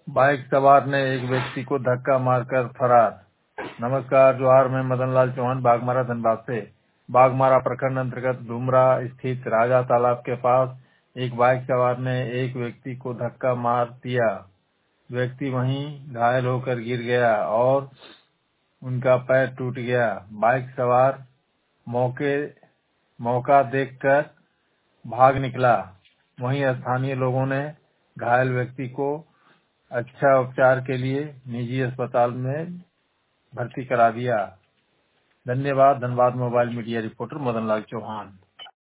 Bike सवार ने एक व्यक्ति को धक्का मारकर फरार। नमस्कार, जोहार। मैं मदन लाल चौहान, बाघमारा धनबाद से। बाघमारा प्रखंड अंतर्गत डुमरा स्थित राजा तालाब के पास एक बाइक सवार ने एक व्यक्ति को धक्का मार दिया। व्यक्ति वहीं घायल होकर गिर गया और उनका पैर टूट गया। बाइक सवार मौका देखकर भाग निकला। वहीं स्थानीय लोगों ने घायल व्यक्ति को अच्छा उपचार के लिए निजी अस्पताल में भर्ती करा दिया। धन्यवाद। Dhanbad mobile media reporter Madan Lal Chauhan.